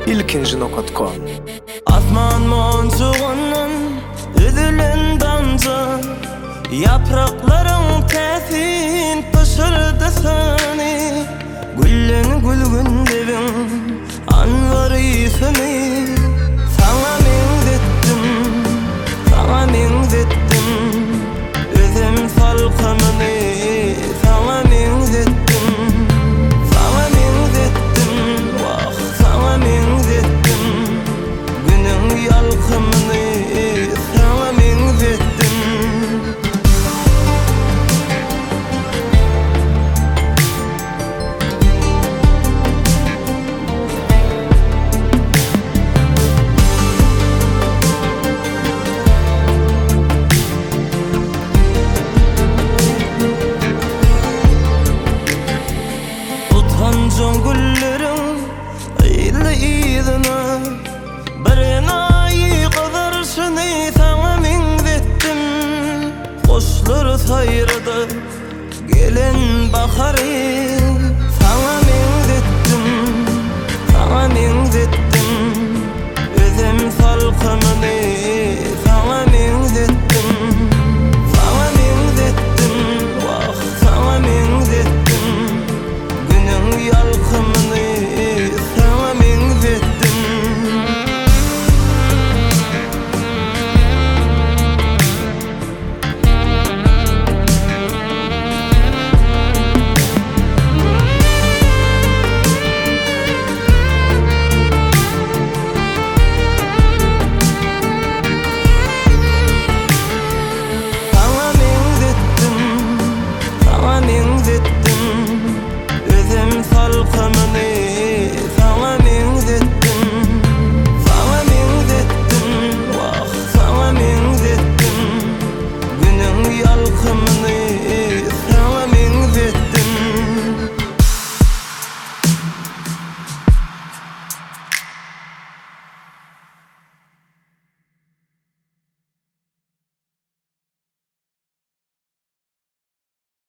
ilkinji.com. Asman monçuğundan üzülen damca, yaprakların täsin pışırdı seni. Güllen gülgün devin anvarifini, sana mengzettim, özüm salkımını sana mengzettim, vah sana mengzettim, günün yalkımını sana mengzettim. Utancın güllerin iyiliğine, bir enayi kıvırşını sana mengzettim. Koşlar sayrıda gelen baharı,